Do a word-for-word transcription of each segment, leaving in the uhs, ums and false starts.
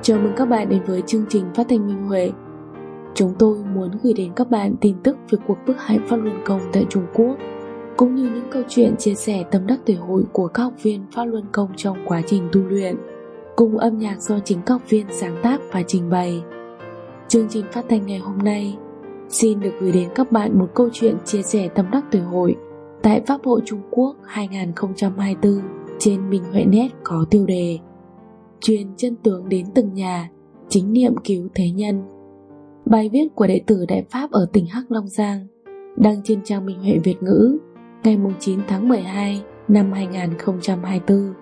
Chào mừng các bạn đến với chương trình phát thanh Minh Huệ. Chúng tôi muốn gửi đến các bạn tin tức về cuộc bức hại Pháp Luân Công tại Trung Quốc, cũng như những câu chuyện chia sẻ tâm đắc thể hội của các học viên Pháp Luân Công trong quá trình tu luyện, cùng âm nhạc do chính các học viên sáng tác và trình bày. Chương trình phát thanh ngày hôm nay xin được gửi đến các bạn một câu chuyện chia sẻ tâm đắc thể hội tại Pháp hội Trung Quốc hai không hai tư trên Minh Huệ Net có tiêu đề Truyền chân tướng đến từng nhà, chính niệm cứu thế nhân. Bài viết của đệ tử Đại Pháp ở tỉnh Hắc Long Giang, đăng trên trang Minh Huệ Việt ngữ ngày chín tháng mười hai năm hai không hai tư.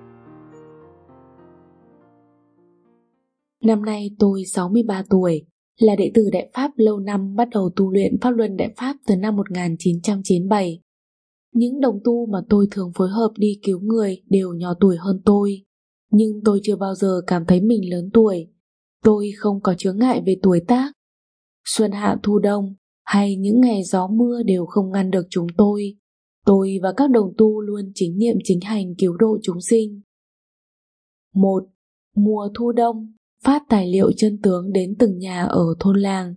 Năm nay tôi sáu mươi ba tuổi, là đệ tử Đại Pháp lâu năm, bắt đầu tu luyện Pháp Luân Đại Pháp từ năm một nghìn chín trăm chín mươi bảy. Những đồng tu mà tôi thường phối hợp đi cứu người đều nhỏ tuổi hơn tôi, nhưng tôi chưa bao giờ cảm thấy mình lớn tuổi. Tôi không có chướng ngại về tuổi tác. Xuân hạ thu đông hay những ngày gió mưa đều không ngăn được chúng tôi. Tôi và các đồng tu luôn chính niệm chính hành cứu độ chúng sinh. Một. Mùa thu đông, phát tài liệu chân tướng đến từng nhà ở thôn làng.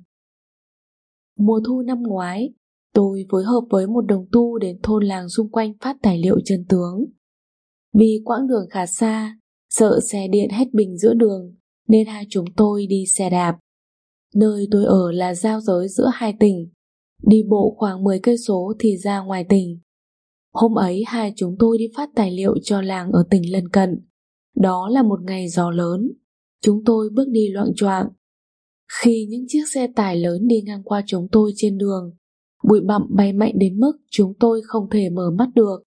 Mùa thu năm ngoái, tôi phối hợp với một đồng tu đến thôn làng xung quanh phát tài liệu chân tướng. Vì quãng đường khá xa, sợ xe điện hết pin giữa đường, nên hai chúng tôi đi xe đạp. Nơi tôi ở là giao giới giữa hai tỉnh, đi bộ khoảng mười cây số thì ra ngoài tỉnh. Hôm ấy hai chúng tôi đi phát tài liệu cho làng ở tỉnh lân cận. Đó là một ngày gió lớn, chúng tôi bước đi loạng choạng. Khi những chiếc xe tải lớn đi ngang qua chúng tôi trên đường, bụi bặm bay mạnh đến mức chúng tôi không thể mở mắt được.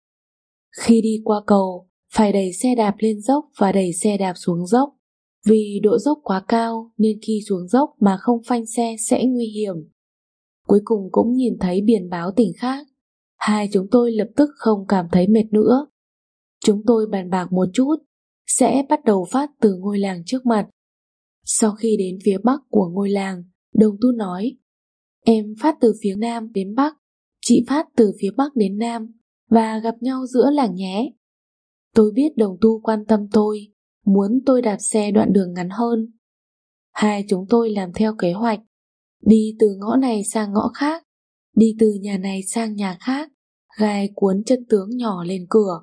Khi đi qua cầu, phải đẩy xe đạp lên dốc và đẩy xe đạp xuống dốc. Vì độ dốc quá cao nên khi xuống dốc mà không phanh xe sẽ nguy hiểm. Cuối cùng cũng nhìn thấy biển báo tỉnh khác. Hai chúng tôi lập tức không cảm thấy mệt nữa. Chúng tôi bàn bạc một chút, sẽ bắt đầu phát từ ngôi làng trước mặt. Sau khi đến phía bắc của ngôi làng, đồng tu nói: Em phát từ phía nam đến bắc, chị phát từ phía bắc đến nam, và gặp nhau giữa làng nhé. Tôi biết đồng tu quan tâm tôi, muốn tôi đạp xe đoạn đường ngắn hơn. Hai chúng tôi làm theo kế hoạch, đi từ ngõ này sang ngõ khác, đi từ nhà này sang nhà khác, gài cuốn chân tướng nhỏ lên cửa.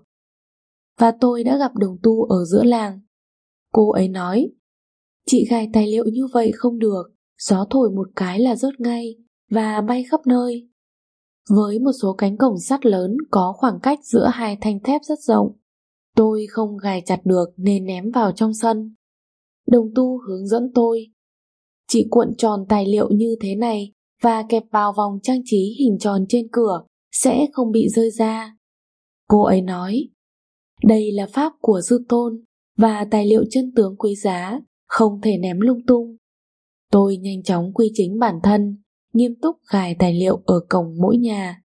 Và tôi đã gặp đồng tu ở giữa làng. Cô ấy nói: Chị gài tài liệu như vậy không được, gió thổi một cái là rớt ngay và bay khắp nơi. Với một số cánh cổng sắt lớn có khoảng cách giữa hai thanh thép rất rộng, tôi không gài chặt được nên ném vào trong sân. Đồng tu hướng dẫn tôi: Chị cuộn tròn tài liệu như thế này và kẹp vào vòng trang trí hình tròn trên cửa, sẽ không bị rơi ra. Cô ấy nói: Đây là pháp của Sư Tôn và tài liệu chân tướng quý giá, không thể ném lung tung. Tôi nhanh chóng quy chính bản thân, nghiêm túc gài tài liệu ở cổng mỗi nhà.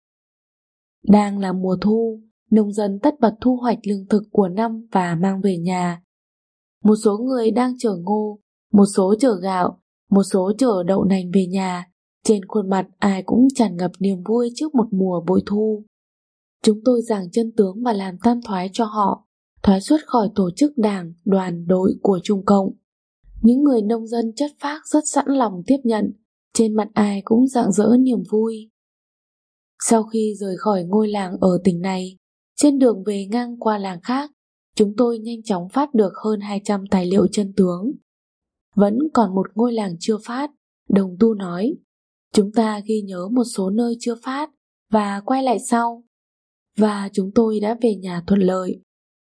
Đang là mùa thu, nông dân tất bật thu hoạch lương thực của năm và mang về nhà. Một số người đang chở ngô, một số chở gạo, một số chở đậu nành về nhà. Trên khuôn mặt ai cũng tràn ngập niềm vui trước một mùa bội thu. Chúng tôi giảng chân tướng và làm tam thoái cho họ, thoái xuất khỏi tổ chức đảng, đoàn, đội của Trung Cộng. Những người nông dân chất phác rất sẵn lòng tiếp nhận, trên mặt ai cũng rạng rỡ niềm vui. Sau khi rời khỏi ngôi làng ở tỉnh này, trên đường về ngang qua làng khác, chúng tôi nhanh chóng phát được hơn hai trăm tài liệu chân tướng. Vẫn còn một ngôi làng chưa phát, đồng tu nói: Chúng ta ghi nhớ một số nơi chưa phát và quay lại sau. Và chúng tôi đã về nhà thuận lợi.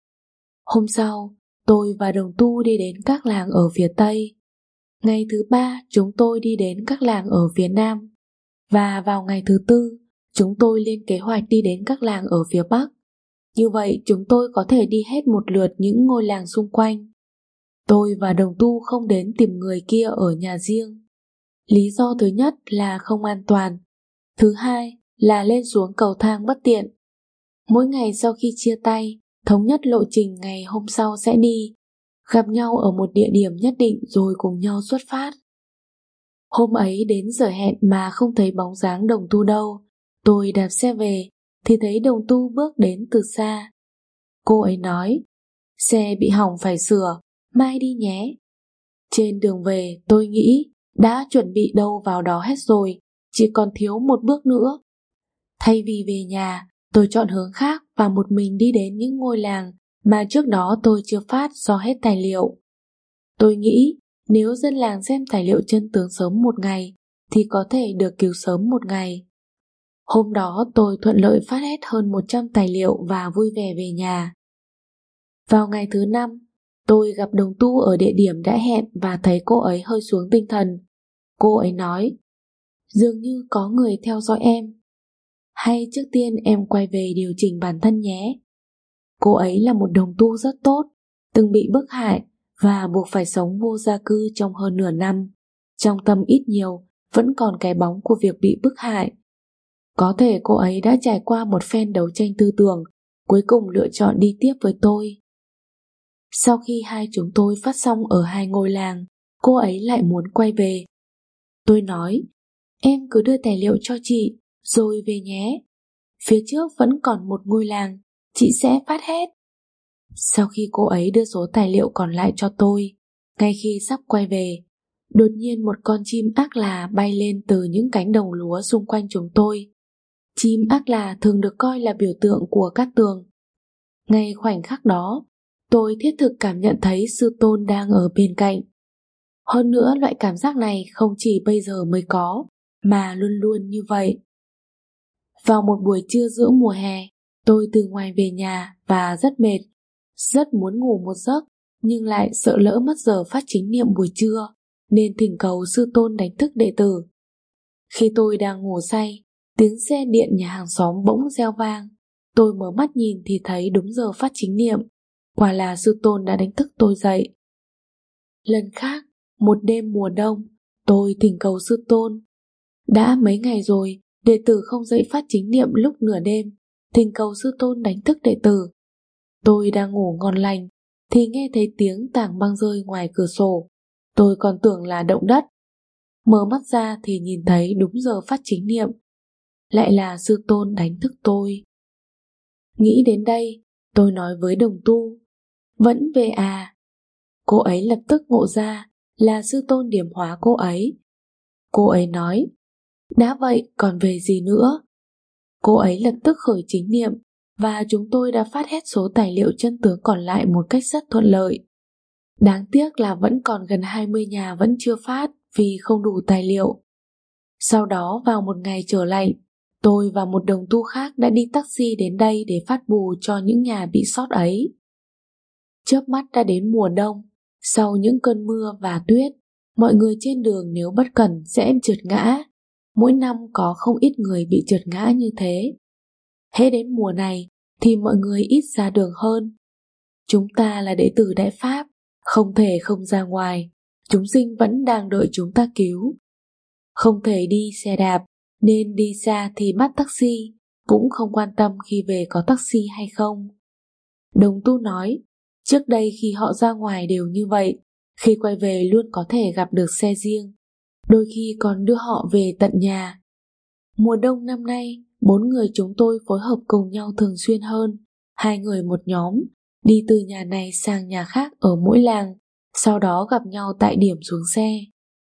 Hôm sau, tôi và đồng tu đi đến các làng ở phía Tây. Ngày thứ ba, chúng tôi đi đến các làng ở phía Nam. Và vào ngày thứ tư, chúng tôi lên kế hoạch đi đến các làng ở phía Bắc. Như vậy chúng tôi có thể đi hết một lượt những ngôi làng xung quanh. Tôi và đồng tu không đến tìm người kia ở nhà riêng. Lý do thứ nhất là không an toàn. Thứ hai là lên xuống cầu thang bất tiện. Mỗi ngày sau khi chia tay, thống nhất lộ trình ngày hôm sau sẽ đi, gặp nhau ở một địa điểm nhất định rồi cùng nhau xuất phát. Hôm ấy đến giờ hẹn mà không thấy bóng dáng đồng tu đâu. Tôi đạp xe về thì thấy đồng tu bước đến từ xa. Cô ấy nói: Xe bị hỏng phải sửa, mai đi nhé. Trên đường về tôi nghĩ đã chuẩn bị đâu vào đó hết rồi, chỉ còn thiếu một bước nữa. Thay vì về nhà, tôi chọn hướng khác và một mình đi đến những ngôi làng mà trước đó tôi chưa phát do hết tài liệu. Tôi nghĩ nếu dân làng xem tài liệu chân tướng sớm một ngày thì có thể được cứu sớm một ngày. Hôm đó tôi thuận lợi phát hết hơn một trăm tài liệu và vui vẻ về nhà. Vào ngày thứ năm, tôi gặp đồng tu ở địa điểm đã hẹn và thấy cô ấy hơi xuống tinh thần. Cô ấy nói, dường như có người theo dõi em. Hay trước tiên em quay về điều chỉnh bản thân nhé. Cô ấy là một đồng tu rất tốt, từng bị bức hại và buộc phải sống vô gia cư trong hơn nửa năm. Trong tâm ít nhiều vẫn còn cái bóng của việc bị bức hại. Có thể cô ấy đã trải qua một phen đấu tranh tư tưởng, cuối cùng lựa chọn đi tiếp với tôi. Sau khi hai chúng tôi phát xong ở hai ngôi làng, cô ấy lại muốn quay về. Tôi nói, em cứ đưa tài liệu cho chị, rồi về nhé. Phía trước vẫn còn một ngôi làng, chị sẽ phát hết. Sau khi cô ấy đưa số tài liệu còn lại cho tôi, ngay khi sắp quay về, đột nhiên một con chim ác là bay lên từ những cánh đồng lúa xung quanh chúng tôi. Chim ác là thường được coi là biểu tượng của cát tường. Ngay khoảnh khắc đó, tôi thiết thực cảm nhận thấy sư tôn đang ở bên cạnh. Hơn nữa loại cảm giác này không chỉ bây giờ mới có, mà luôn luôn như vậy. Vào một buổi trưa giữa mùa hè, tôi từ ngoài về nhà và rất mệt, rất muốn ngủ một giấc, nhưng lại sợ lỡ mất giờ phát chính niệm buổi trưa, nên thỉnh cầu sư tôn đánh thức đệ tử. Khi tôi đang ngủ say, tiếng xe điện nhà hàng xóm bỗng reo vang. Tôi mở mắt nhìn thì thấy đúng giờ phát chính niệm, quả là sư tôn đã đánh thức tôi dậy. Lần khác, một đêm mùa đông, tôi thỉnh cầu sư tôn. Đã mấy ngày rồi, đệ tử không dậy phát chính niệm lúc nửa đêm, thỉnh cầu sư tôn đánh thức đệ tử. Tôi đang ngủ ngon lành, thì nghe thấy tiếng tảng băng rơi ngoài cửa sổ. Tôi còn tưởng là động đất. Mở mắt ra thì nhìn thấy đúng giờ phát chính niệm. Lại là sư tôn đánh thức tôi. Nghĩ đến đây, tôi nói với đồng tu, vẫn về à? Cô ấy lập tức ngộ ra là sư tôn điểm hóa cô ấy. Cô ấy nói, đã vậy còn về gì nữa? Cô ấy lập tức khởi chính niệm và chúng tôi đã phát hết số tài liệu chân tướng còn lại một cách rất thuận lợi. Đáng tiếc là vẫn còn gần hai mươi nhà vẫn chưa phát vì không đủ tài liệu. Sau đó vào một ngày trở lạnh, tôi và một đồng tu khác đã đi taxi đến đây để phát bù cho những nhà bị sót ấy. Chớp mắt đã đến mùa đông, sau những cơn mưa và tuyết, mọi người trên đường nếu bất cẩn sẽ trượt ngã. Mỗi năm có không ít người bị trượt ngã như thế. Hễ đến mùa này thì mọi người ít ra đường hơn. Chúng ta là đệ tử Đại Pháp, không thể không ra ngoài, chúng sinh vẫn đang đợi chúng ta cứu. Không thể đi xe đạp, nên đi xa thì bắt taxi, cũng không quan tâm khi về có taxi hay không. Đồng tu nói, trước đây khi họ ra ngoài đều như vậy, khi quay về luôn có thể gặp được xe riêng, đôi khi còn đưa họ về tận nhà. Mùa đông năm nay, bốn người chúng tôi phối hợp cùng nhau thường xuyên hơn, hai người một nhóm, đi từ nhà này sang nhà khác ở mỗi làng, sau đó gặp nhau tại điểm xuống xe.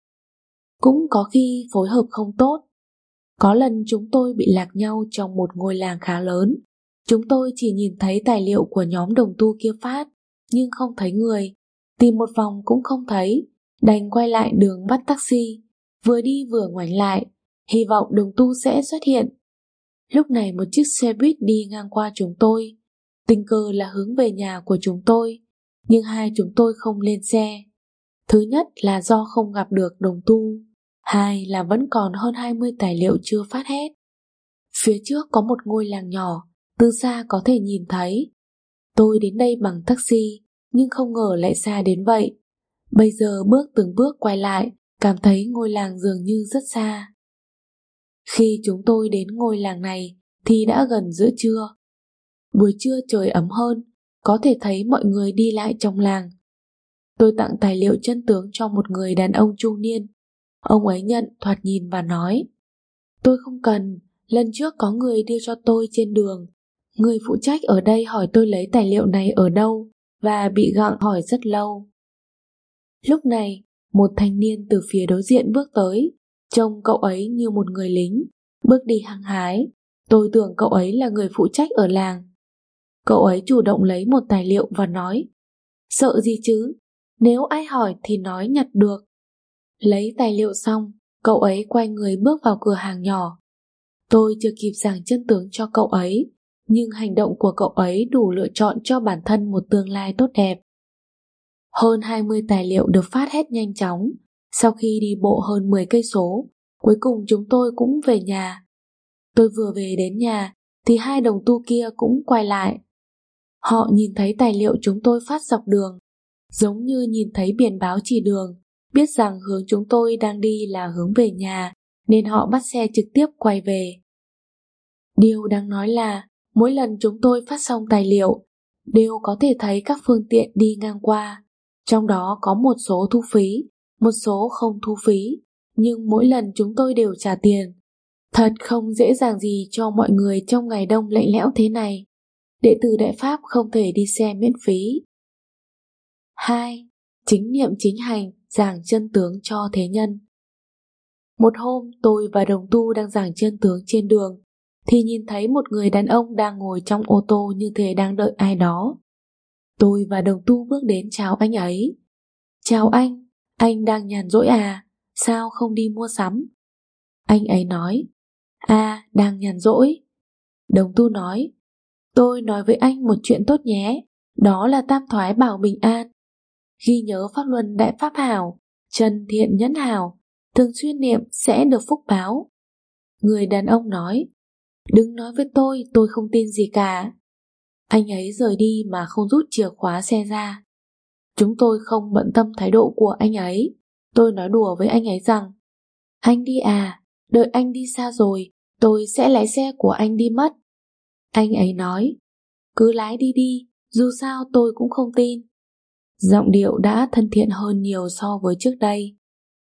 Cũng có khi phối hợp không tốt. Có lần chúng tôi bị lạc nhau trong một ngôi làng khá lớn. Chúng tôi chỉ nhìn thấy tài liệu của nhóm đồng tu kia phát, nhưng không thấy người. Tìm một vòng cũng không thấy, đành quay lại đường bắt taxi. Vừa đi vừa ngoảnh lại, hy vọng đồng tu sẽ xuất hiện. Lúc này một chiếc xe buýt đi ngang qua chúng tôi. Tình cờ là hướng về nhà của chúng tôi, nhưng hai chúng tôi không lên xe. Thứ nhất là do không gặp được đồng tu, hai là vẫn còn hơn hai mươi tài liệu chưa phát hết. Phía trước có một ngôi làng nhỏ, từ xa có thể nhìn thấy. Tôi đến đây bằng taxi, nhưng không ngờ lại xa đến vậy. Bây giờ bước từng bước quay lại, cảm thấy ngôi làng dường như rất xa. Khi chúng tôi đến ngôi làng này thì đã gần giữa trưa. Buổi trưa trời ấm hơn, có thể thấy mọi người đi lại trong làng. Tôi tặng tài liệu chân tướng cho một người đàn ông trung niên. Ông ấy nhận, thoạt nhìn và nói, tôi không cần, lần trước có người đưa cho tôi trên đường. Người phụ trách ở đây hỏi tôi lấy tài liệu này ở đâu và bị gặng hỏi rất lâu. Lúc này, Một thanh niên từ phía đối diện bước tới, trông cậu ấy như một người lính, bước đi hăng hái. Tôi tưởng cậu ấy là người phụ trách ở làng. Cậu ấy chủ động lấy một tài liệu và nói: sợ gì chứ, nếu ai hỏi thì nói nhặt được. Lấy tài liệu xong, cậu ấy quay người bước vào cửa hàng nhỏ. Tôi chưa kịp giảng chân tướng cho cậu ấy, nhưng hành động của cậu ấy đủ lựa chọn cho bản thân một tương lai tốt đẹp. Hơn hai mươi tài liệu được phát hết nhanh chóng. Sau khi đi bộ hơn mười cây số, cuối cùng chúng tôi cũng về nhà. Tôi vừa về đến nhà thì hai đồng tu kia cũng quay lại. Họ nhìn thấy tài liệu chúng tôi phát dọc đường, giống như nhìn thấy biển báo chỉ đường, biết rằng hướng chúng tôi đang đi là hướng về nhà, nên họ bắt xe trực tiếp quay về. Điều đáng nói là mỗi lần chúng tôi phát xong tài liệu, đều có thể thấy các phương tiện đi ngang qua. Trong đó có một số thu phí, một số không thu phí, nhưng mỗi lần chúng tôi đều trả tiền. Thật không dễ dàng gì cho mọi người trong ngày đông lạnh lẽo thế này. Đệ tử Đại Pháp không thể đi xe miễn phí. hai. Chính niệm chính hành, giảng chân tướng cho thế nhân. Một hôm tôi và đồng tu đang giảng chân tướng trên đường, thì nhìn thấy một người đàn ông đang ngồi trong ô tô như thể đang đợi ai đó. Tôi và đồng tu bước đến chào anh ấy. Chào anh, anh đang nhàn rỗi à, sao không đi mua sắm? Anh ấy nói: à, đang nhàn rỗi. Đồng tu nói: tôi nói với anh một chuyện tốt nhé, đó là tam thoái bảo bình an. Ghi nhớ pháp luân đại pháp hảo, chân thiện nhẫn hảo, thường xuyên niệm sẽ được phúc báo. Người đàn ông nói: đừng nói với tôi, tôi không tin gì cả. Anh ấy rời đi mà không rút chìa khóa xe ra. Chúng tôi không bận tâm thái độ của anh ấy. Tôi nói đùa với anh ấy rằng: anh đi à, đợi anh đi xa rồi, tôi sẽ lái xe của anh đi mất. Anh ấy nói: cứ lái đi đi, dù sao tôi cũng không tin. Giọng điệu đã thân thiện hơn nhiều so với trước đây.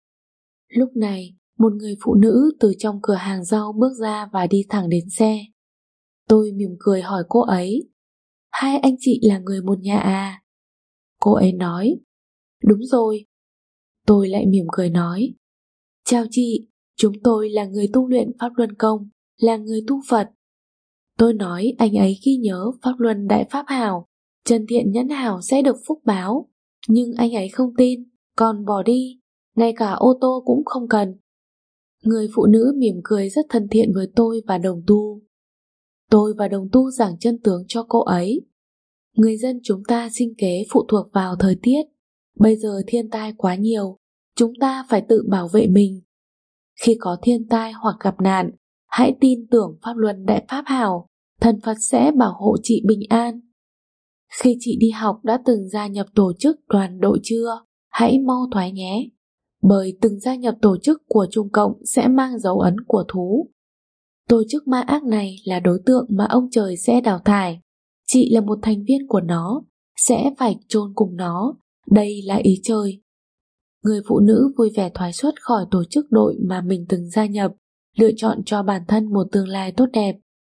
Lúc này, một người phụ nữ từ trong cửa hàng rau bước ra và đi thẳng đến xe. Tôi mỉm cười hỏi cô ấy: hai anh chị là người một nhà à? Cô ấy nói: đúng rồi. Tôi lại mỉm cười nói: chào chị, chúng tôi là người tu luyện Pháp Luân Công, là người tu Phật. Tôi nói anh ấy ghi nhớ Pháp Luân Đại Pháp Hảo, chân thiện nhẫn hảo sẽ được phúc báo, nhưng anh ấy không tin, còn bỏ đi, ngay cả ô tô cũng không cần. Người phụ nữ mỉm cười rất thân thiện với tôi và đồng tu. Tôi và đồng tu giảng chân tướng cho cô ấy. Người dân chúng ta sinh kế phụ thuộc vào thời tiết. Bây giờ thiên tai quá nhiều, chúng ta phải tự bảo vệ mình. Khi có thiên tai hoặc gặp nạn, hãy tin tưởng Pháp Luân Đại Pháp Hảo, thần Phật sẽ bảo hộ chị bình an. Khi chị đi học đã từng gia nhập tổ chức đoàn đội chưa? Hãy mau thoái nhé. Bởi từng gia nhập tổ chức của Trung Cộng sẽ mang dấu ấn của thú. Tổ chức ma ác này là đối tượng mà ông trời sẽ đào thải. Chị là một thành viên của nó, sẽ phải chôn cùng nó. Đây là ý trời. Người phụ nữ vui vẻ thoái xuất khỏi tổ chức đội mà mình từng gia nhập, lựa chọn cho bản thân một tương lai tốt đẹp.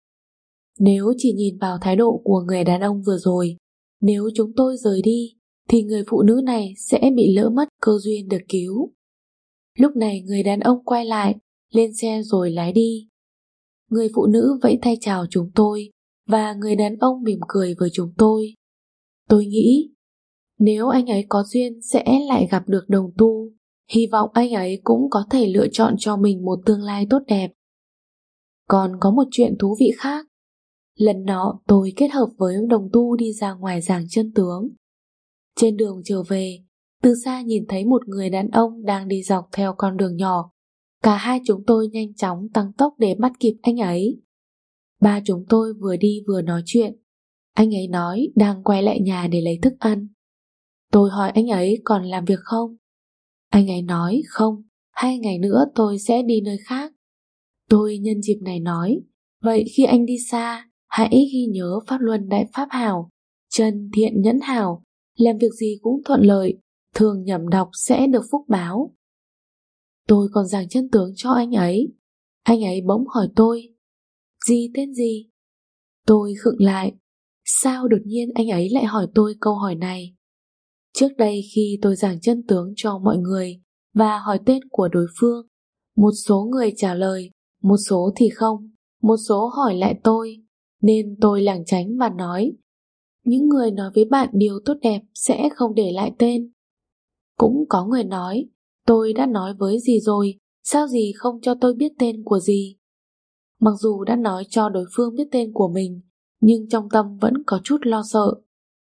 Nếu chỉ nhìn vào thái độ của người đàn ông vừa rồi, nếu chúng tôi rời đi, thì người phụ nữ này sẽ bị lỡ mất cơ duyên được cứu. Lúc này người đàn ông quay lại, lên xe rồi lái đi. Người phụ nữ vẫy tay chào chúng tôi, và người đàn ông mỉm cười với chúng tôi. Tôi nghĩ, nếu anh ấy có duyên sẽ lại gặp được đồng tu, hy vọng anh ấy cũng có thể lựa chọn cho mình một tương lai tốt đẹp. Còn có một chuyện thú vị khác. Lần nọ tôi kết hợp với đồng tu đi ra ngoài giảng chân tướng. Trên đường trở về, từ xa nhìn thấy một người đàn ông đang đi dọc theo con đường nhỏ. Cả hai chúng tôi nhanh chóng tăng tốc để bắt kịp anh ấy. Ba chúng tôi vừa đi vừa nói chuyện. Anh ấy nói đang quay lại nhà để lấy thức ăn. Tôi hỏi anh ấy còn làm việc không? Anh ấy nói không, hai ngày nữa tôi sẽ đi nơi khác. Tôi nhân dịp này nói, vậy khi anh đi xa, hãy ghi nhớ Pháp Luân Đại Pháp Hảo, chân thiện nhẫn hảo, làm việc gì cũng thuận lợi, thường nhẩm đọc sẽ được phúc báo. Tôi còn giảng chân tướng cho anh ấy. Anh ấy bỗng hỏi tôi, gì tên gì? Tôi khựng lại, sao đột nhiên anh ấy lại hỏi tôi câu hỏi này? Trước đây khi tôi giảng chân tướng cho mọi người và hỏi tên của đối phương, một số người trả lời, một số thì không, một số hỏi lại tôi, nên tôi lảng tránh và nói, những người nói với bạn điều tốt đẹp sẽ không để lại tên. Cũng có người nói, tôi đã nói với dì rồi, sao dì không cho tôi biết tên của dì? Mặc dù đã nói cho đối phương biết tên của mình, nhưng trong tâm vẫn có chút lo sợ.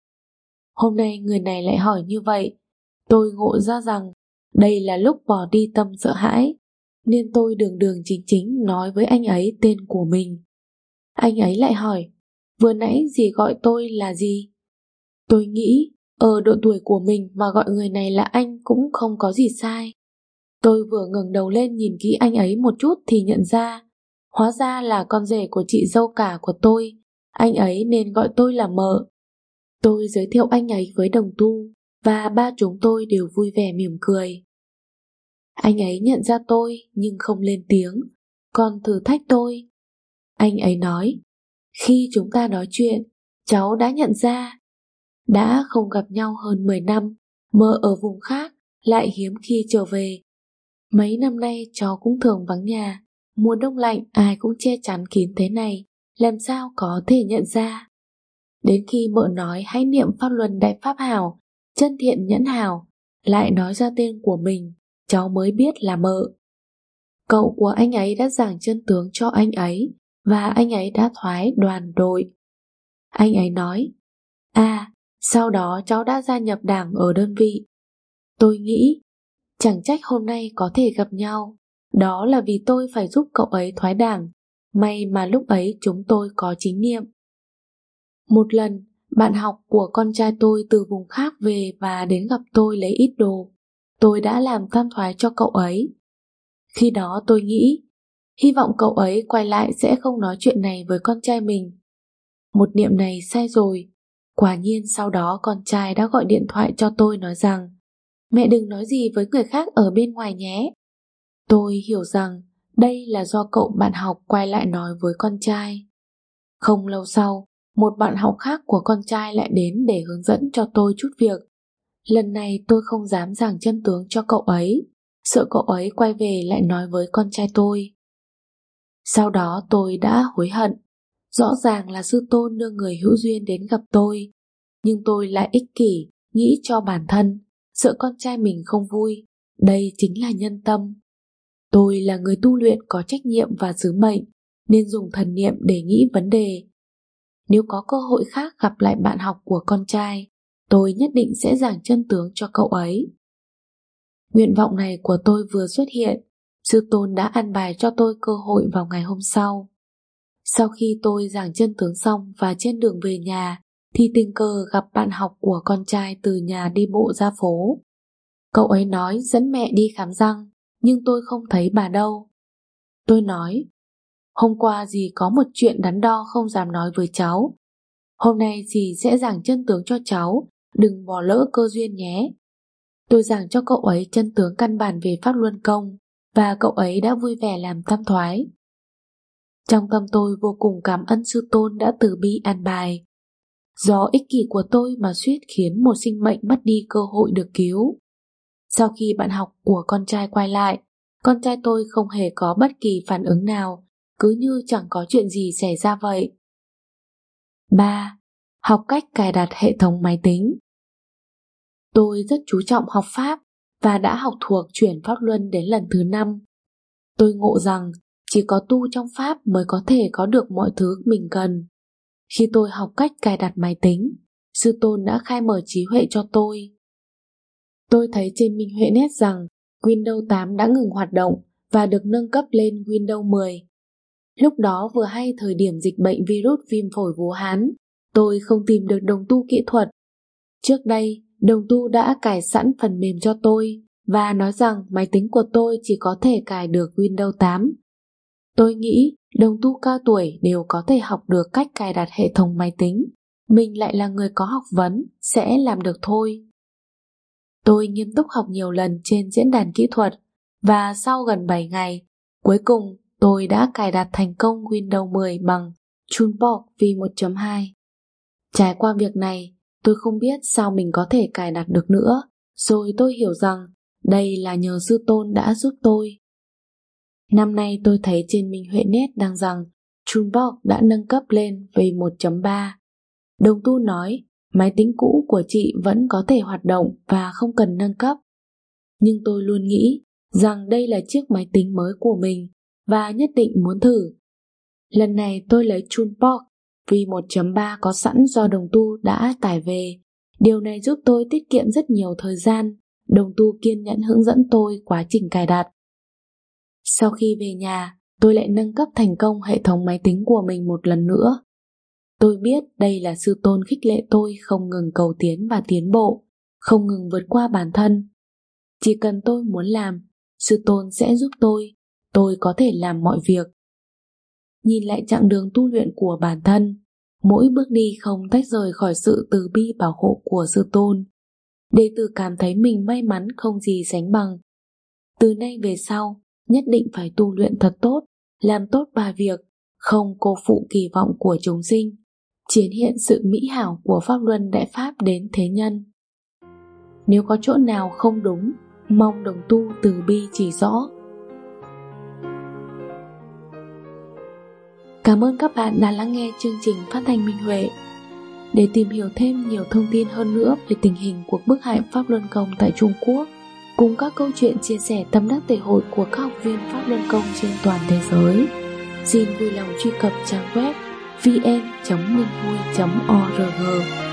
Hôm nay người này lại hỏi như vậy, tôi ngộ ra rằng đây là lúc bỏ đi tâm sợ hãi, nên tôi đường đường chính chính nói với anh ấy tên của mình. Anh ấy lại hỏi, vừa nãy dì gọi tôi là gì? Tôi nghĩ, ở độ tuổi của mình mà gọi người này là anh cũng không có gì sai. Tôi vừa ngẩng đầu lên nhìn kỹ anh ấy một chút thì nhận ra, hóa ra là con rể của chị dâu cả của tôi, anh ấy nên gọi tôi là mợ. Tôi giới thiệu anh ấy với đồng tu, và ba chúng tôi đều vui vẻ mỉm cười. Anh ấy nhận ra tôi nhưng không lên tiếng, còn thử thách tôi. Anh ấy nói, khi chúng ta nói chuyện, cháu đã nhận ra. Đã không gặp nhau hơn mười năm, mợ ở vùng khác, lại hiếm khi trở về. Mấy năm nay cháu cũng thường vắng nhà, mùa đông lạnh ai cũng che chắn kín thế này, làm sao có thể nhận ra. Đến khi mợ nói hãy niệm pháp luân đại pháp hảo, chân thiện nhẫn hảo, lại nói ra tên của mình, cháu mới biết là mợ. Cậu của anh ấy đã giảng chân tướng cho anh ấy, và anh ấy đã thoái đoàn đội. Anh ấy nói, à, sau đó cháu đã gia nhập đảng ở đơn vị. Tôi nghĩ, chẳng trách hôm nay có thể gặp nhau, đó là vì tôi phải giúp cậu ấy thoái đảng, may mà lúc ấy chúng tôi có chính niệm. Một lần, bạn học của con trai tôi từ vùng khác về và đến gặp tôi lấy ít đồ. Tôi đã làm tam thoái cho cậu ấy. Khi đó tôi nghĩ, hy vọng cậu ấy quay lại sẽ không nói chuyện này với con trai mình. Một niệm này sai rồi. Quả nhiên sau đó con trai đã gọi điện thoại cho tôi nói rằng, mẹ đừng nói gì với người khác ở bên ngoài nhé. Tôi hiểu rằng đây là do cậu bạn học quay lại nói với con trai. Không lâu sau, một bạn học khác của con trai lại đến để hướng dẫn cho tôi chút việc. Lần này tôi không dám giảng chân tướng cho cậu ấy, sợ cậu ấy quay về lại nói với con trai tôi. Sau đó tôi đã hối hận. Rõ ràng là sư tôn đưa người hữu duyên đến gặp tôi, nhưng tôi lại ích kỷ, nghĩ cho bản thân, sợ con trai mình không vui. Đây chính là nhân tâm. Tôi là người tu luyện có trách nhiệm và sứ mệnh, nên dùng thần niệm để nghĩ vấn đề. Nếu có cơ hội khác gặp lại bạn học của con trai, tôi nhất định sẽ giảng chân tướng cho cậu ấy. Nguyện vọng này của tôi vừa xuất hiện, sư tôn đã an bài cho tôi cơ hội vào ngày hôm sau. Sau khi tôi giảng chân tướng xong và trên đường về nhà, thì tình cờ gặp bạn học của con trai từ nhà đi bộ ra phố. Cậu ấy nói dẫn mẹ đi khám răng, nhưng tôi không thấy bà đâu. Tôi nói, hôm qua dì có một chuyện đắn đo không dám nói với cháu. Hôm nay dì sẽ giảng chân tướng cho cháu, đừng bỏ lỡ cơ duyên nhé. Tôi giảng cho cậu ấy chân tướng căn bản về pháp luân công, và cậu ấy đã vui vẻ làm tam thoái. Trong tâm tôi vô cùng cảm ơn sư tôn đã từ bi an bài. Do ích kỷ của tôi mà suýt khiến một sinh mệnh mất đi cơ hội được cứu. Sau khi bạn học của con trai quay lại, con trai tôi không hề có bất kỳ phản ứng nào, cứ như chẳng có chuyện gì xảy ra vậy. ba. Học cách cài đặt hệ thống máy tính. Tôi rất chú trọng học pháp và đã học thuộc chuyển pháp luân đến lần thứ năm. Tôi ngộ rằng chỉ có tu trong pháp mới có thể có được mọi thứ mình cần. Khi tôi học cách cài đặt máy tính, sư tôn đã khai mở trí huệ cho tôi. Tôi thấy trên minh huệ nét rằng Windows tám đã ngừng hoạt động và được nâng cấp lên Windows mười. Lúc đó vừa hay thời điểm dịch bệnh virus viêm phổi Vũ Hán, tôi không tìm được đồng tu kỹ thuật. Trước đây, đồng tu đã cài sẵn phần mềm cho tôi và nói rằng máy tính của tôi chỉ có thể cài được Windows tám. Tôi nghĩ đồng tu cao tuổi đều có thể học được cách cài đặt hệ thống máy tính. Mình lại là người có học vấn, sẽ làm được thôi. Tôi nghiêm túc học nhiều lần trên diễn đàn kỹ thuật và sau gần bảy ngày, cuối cùng tôi đã cài đặt thành công Windows mười bằng Chunpok V một chấm hai. Trải qua việc này, Tôi không biết sao mình có thể cài đặt được nữa, rồi tôi hiểu rằng đây là nhờ sư tôn đã giúp tôi. Năm nay tôi thấy trên Minh Huệ Net đăng rằng Chunbox đã nâng cấp lên V một chấm ba. Đồng tu nói máy tính cũ của chị vẫn có thể hoạt động và không cần nâng cấp. Nhưng tôi luôn nghĩ rằng đây là chiếc máy tính mới của mình và nhất định muốn thử. Lần này tôi lấy Chunbox V một chấm ba có sẵn do đồng tu đã tải về. Điều này giúp tôi tiết kiệm rất nhiều thời gian. Đồng tu kiên nhẫn hướng dẫn tôi quá trình cài đặt. Sau khi về nhà, tôi lại nâng cấp thành công hệ thống máy tính của mình một lần nữa. Tôi biết đây là sư tôn khích lệ tôi không ngừng cầu tiến và tiến bộ, không ngừng vượt qua bản thân. Chỉ cần tôi muốn làm, sư tôn sẽ giúp tôi, tôi có thể làm mọi việc. Nhìn lại chặng đường tu luyện của bản thân, mỗi bước đi không tách rời khỏi sự từ bi bảo hộ của sư tôn. Đệ tử cảm thấy mình may mắn không gì sánh bằng. Từ nay về sau, nhất định phải tu luyện thật tốt, làm tốt ba việc, không cô phụ kỳ vọng của chúng sinh, triển hiện sự mỹ hảo của Pháp Luân Đại Pháp đến thế nhân. Nếu có chỗ nào không đúng, mong đồng tu từ bi chỉ rõ. Cảm ơn các bạn đã lắng nghe chương trình phát thanh Minh Huệ. Để tìm hiểu thêm nhiều thông tin hơn nữa về tình hình cuộc bức hại Pháp Luân Công tại Trung Quốc, cùng các câu chuyện chia sẻ tâm đắc thể hội của các học viên Pháp Luân Công trên toàn thế giới, xin vui lòng truy cập trang web vn chấm minh hui chấm org.